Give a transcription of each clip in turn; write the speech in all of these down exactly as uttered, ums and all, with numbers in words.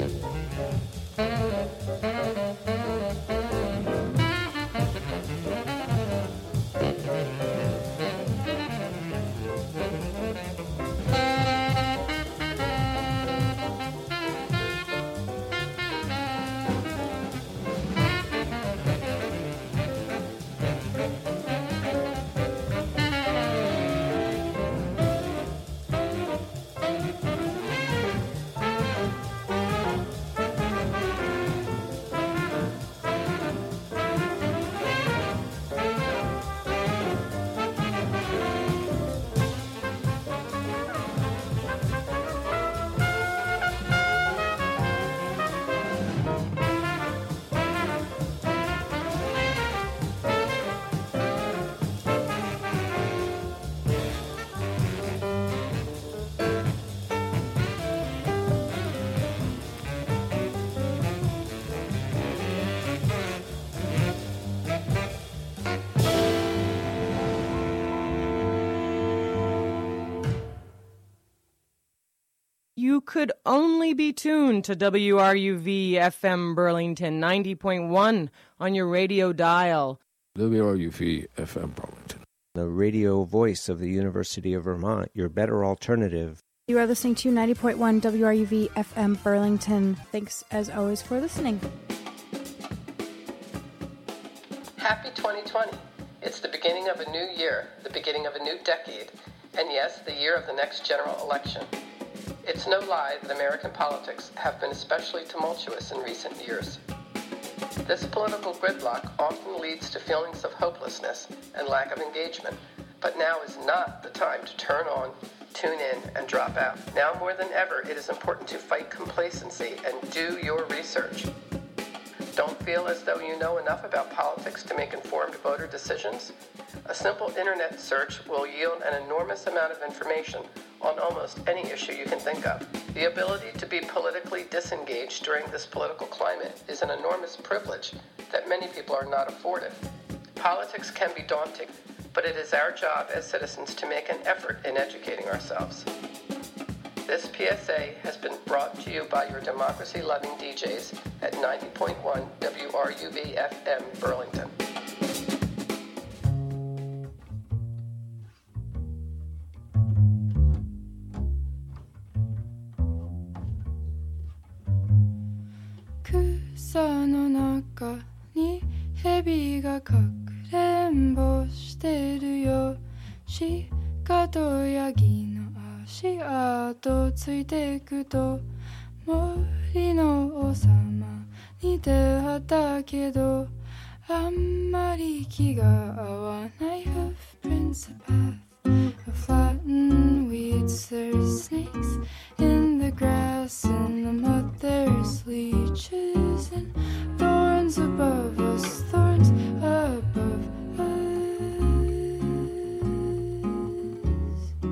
You could only be tuned to W R U V F M Burlington ninety point one on your radio dial. W R U V F M Burlington, the radio voice of the University of Vermont, your better alternative. You are listening to ninety point one W R U V F M Burlington. Thanks, as always, for listening. Happy twenty twenty. It's the beginning of a new year, the beginning of a new decade, and yes, the year of the next general election. It's no lie that American politics have been especially tumultuous in recent years. This political gridlock often leads to feelings of hopelessness and lack of engagement, but now is not the time to turn on, tune in, and drop out. Now more than ever, it is important to fight complacency and do your research. Don't feel as though you know enough about politics to make informed voter decisions? A simple internet search will yield an enormous amount of information on almost any issue you can think of. The ability to be politically disengaged during this political climate is an enormous privilege that many people are not afforded. Politics can be daunting, but it is our job as citizens to make an effort in educating ourselves. This P S A has been brought to you by your democracy-loving D Js at ninety point one W R U V F M Burlington. 草の中に蛇がかくれんぼしてるよ。鹿とヤギの足跡ついてくと森の王様に出会ったけどあんまり気が合わない Hoofprints a path of flattened weeds. There's snakes in the grass and the mud. There's leeches and thorns above us, thorns above us.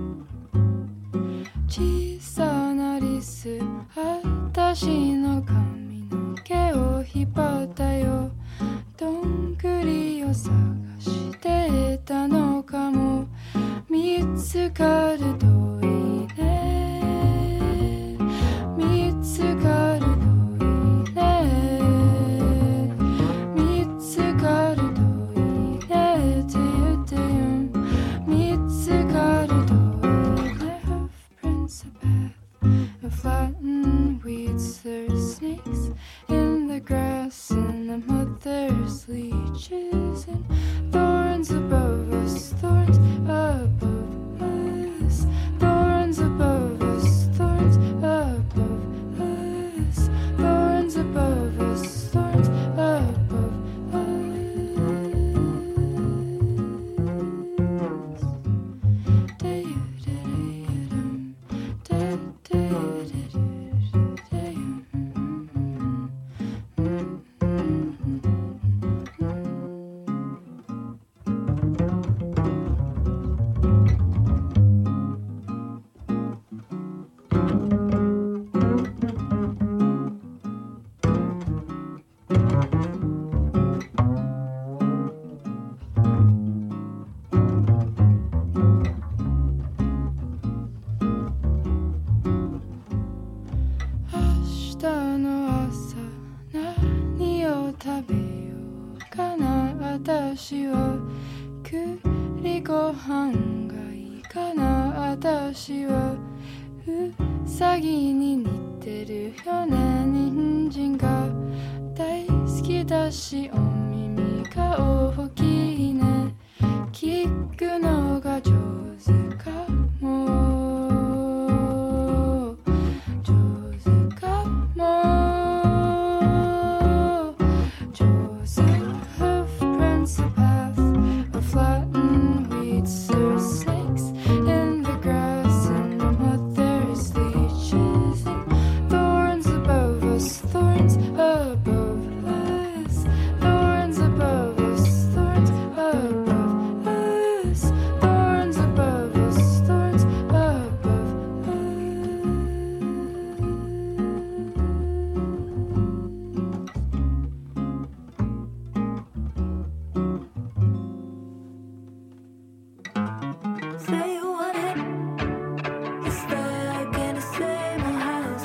小さなリス、私の髪の毛を引っ張ったよ。どんぐりを探してたのかも。見つかるといいね。見つかるといいね。見つかるといいねって言ってよ。見つかるといいね。Hoofprints a path of flattened weeds. There's snakes in the grass and the mud. There's leeches and thorns above us, thorns above us, thorns above us, thorns above us, thorns above us, thorns above us. Da-da-da-da-dum, da-da-da-da-da-dum. 私は栗ご飯がいいかな私はうさぎに似てるよね人参が大好きだしお耳が大きいね聞くのが上手かも上手かもJoseph Prince path of flattened weeds or snakes in the grass and mother's leeches and thorns above us thorns above us thorns above us thorns above us thorns above us thorns above us Say you want it, you're stuck in the same old house,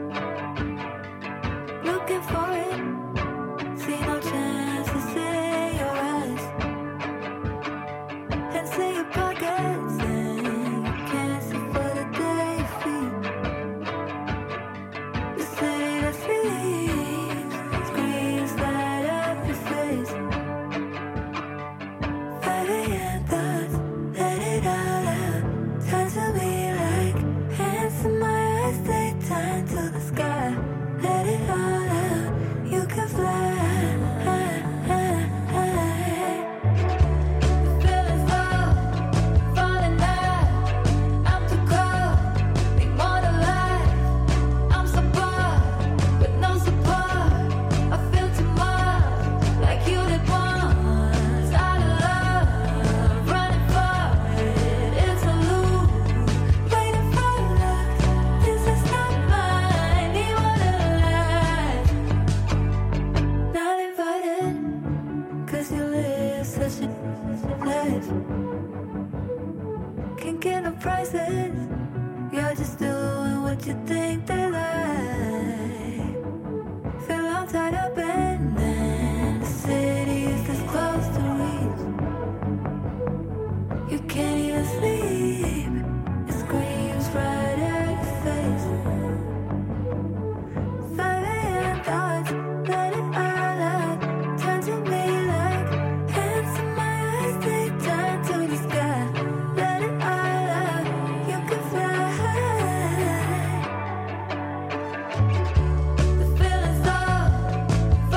looking for it, see no chance to say your eyes, and see your pockets, and you can't see for the day you feel. The city that sleeps screams right up your face. five a.m. thoughts, let it all out. Turn to me like hands in my eyes, they turn to the sky. Let it all out, you can fly. The feeling's low, falling out. I'm too cold, need more to life. I'm so bored, with no support. I feel too much, like you did once. Out of love, running for it, it's a loop. Waiting for love, this is not mine. Need more to life. Not invited, 'cause you live such a life. Can't get no prizes, you're just doing what you think they like. Feel all tied up and then the city is this close to reach. You can't even sleep, it screams right at your face. five a.m. thoughts, let it all out. Turn to me like hands in my eyes, they turn to the sky. Let it all out, you can fly. The feeling's low,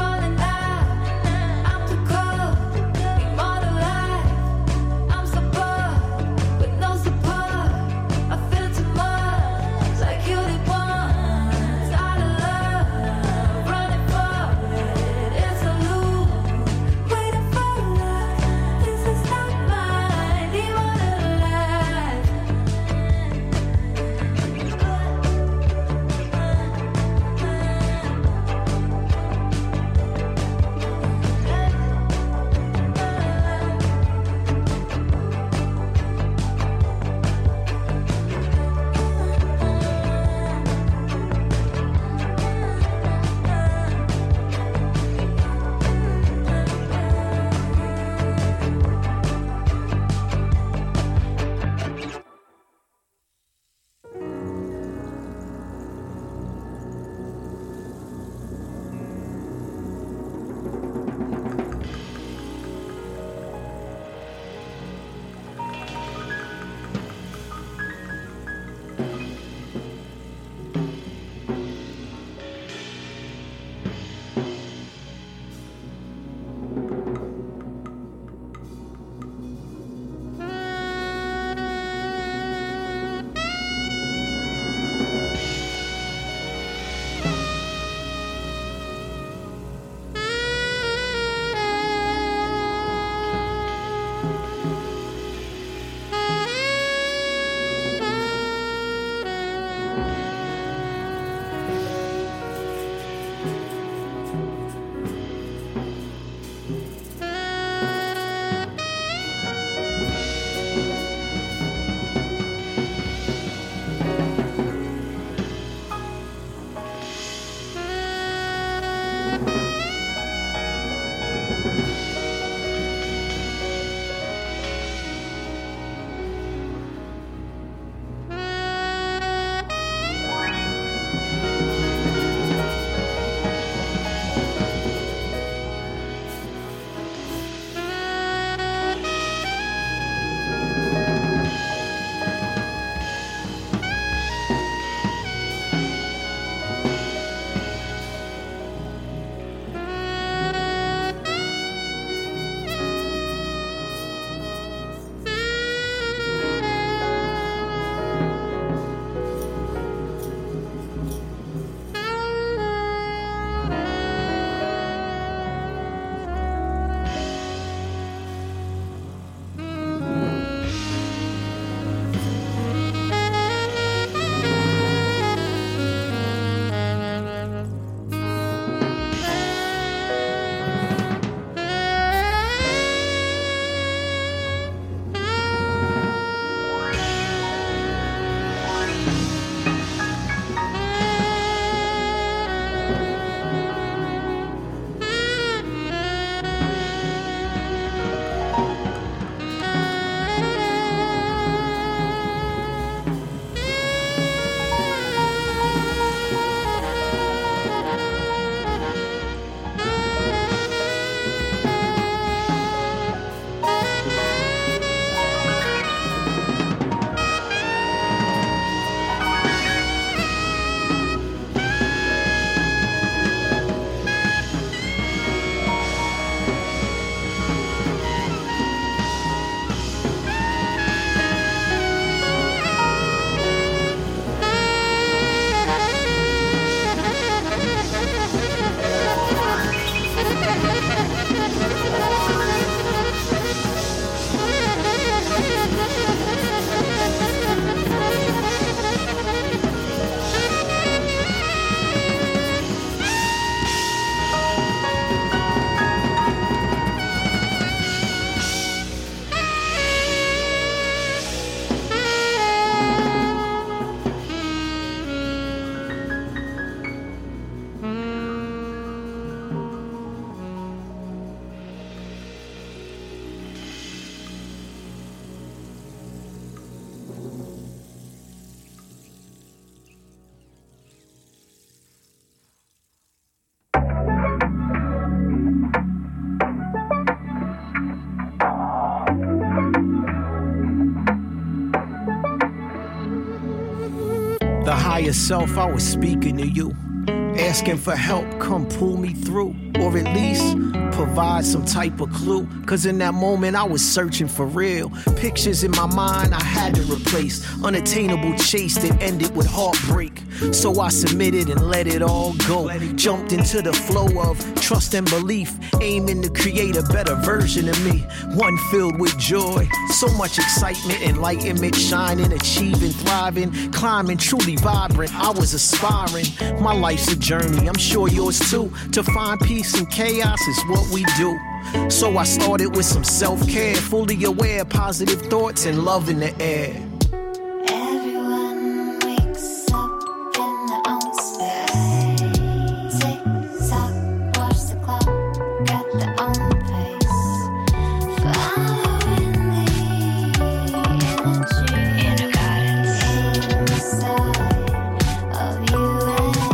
higher self, I was speaking to you. Asking for help, come pull me through. Or at least provide some type of clue. Cause in that moment I was searching for real. Pictures in my mind I had to replace. Unattainable chase that ended with heartbreak. So I submitted and let it all go. Jumped into the flow of trust and belief. Aiming to create a better version of me. One filled with joy. So much excitement, enlightenment, shining, achieving, thriving, climbing, truly vibrant. I was aspiring. My life's a journey, I'm sure yours too. To find peace in chaos is what we do. So I started with some self-care, fully aware, positive thoughts and love in the air. Everyone wakes up in their own space. Tick-tock, watch the clock at their own pace. Following the energy in a garden inside of you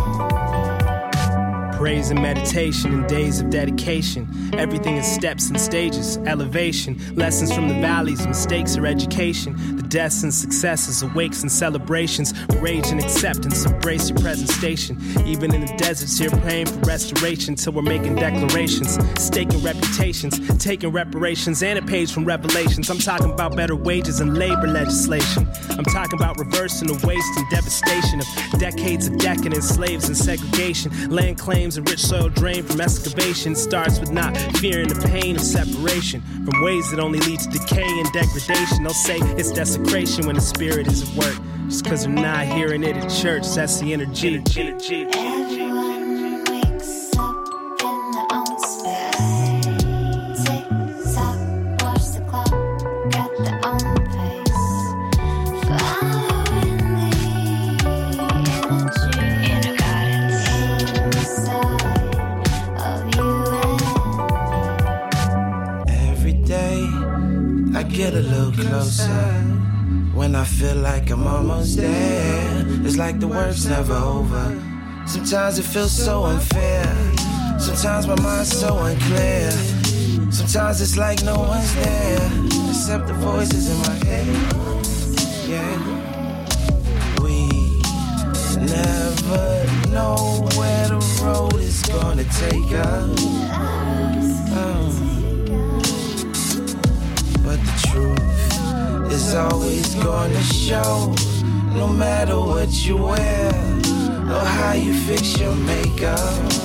and me. Praise and meditation and days of dedication. Everything is steps and stages, elevation, lessons from the valleys, mistakes or education, the deaths and successes, awakes and celebrations, rage and acceptance, embrace your present station. Even in the deserts here praying for restoration till we're making declarations, staking reputations, taking reparations and a page from Revelations. I'm talking about better wages and labor legislation. I'm talking about reversing the waste and devastation of decades of decadence, slaves and segregation, land claims and rich soil drained from excavation. Starts with not fearing the pain of separation from ways that only lead to decay and degradation. They'll say it's desecration when the spirit is at work. Just cause they're not hearing it at church, that's the energy. energy. Everyone wakes up in their own space. Tick-tock, watch the clock at their own pace. Following the energy in a garden inside of you and me. Every day I get a little closer. When I feel like I'm almost there, it's like the work's never over. Sometimes it feels so unfair. Sometimes my mind's so unclear. Sometimes it's like no one's there except the voices in my head. Yeah. We never know where the road is gonna take us. Oh. But the truth is always gonna show, no matter what you wear or how you fix your makeup.